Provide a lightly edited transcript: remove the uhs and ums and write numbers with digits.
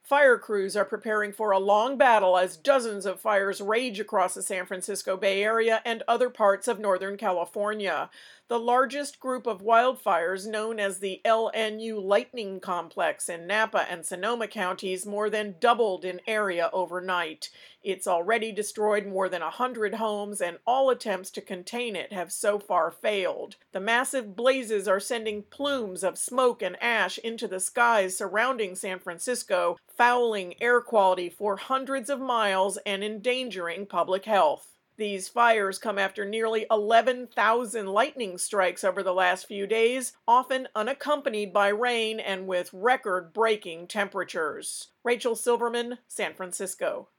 Fire crews are preparing for a long battle as dozens of fires rage across the San Francisco Bay Area and other parts of Northern California. The largest group of wildfires, known as the LNU Lightning Complex in Napa and Sonoma counties, more than doubled in area overnight. It's already destroyed more than 100 homes, and all attempts to contain it have so far failed. The massive blazes are sending plumes of smoke and ash into the skies surrounding San Francisco, fouling air quality for hundreds of miles and endangering public health. These fires come after nearly 11,000 lightning strikes over the last few days, often unaccompanied by rain and with record-breaking temperatures. Rachel Silverman, San Francisco.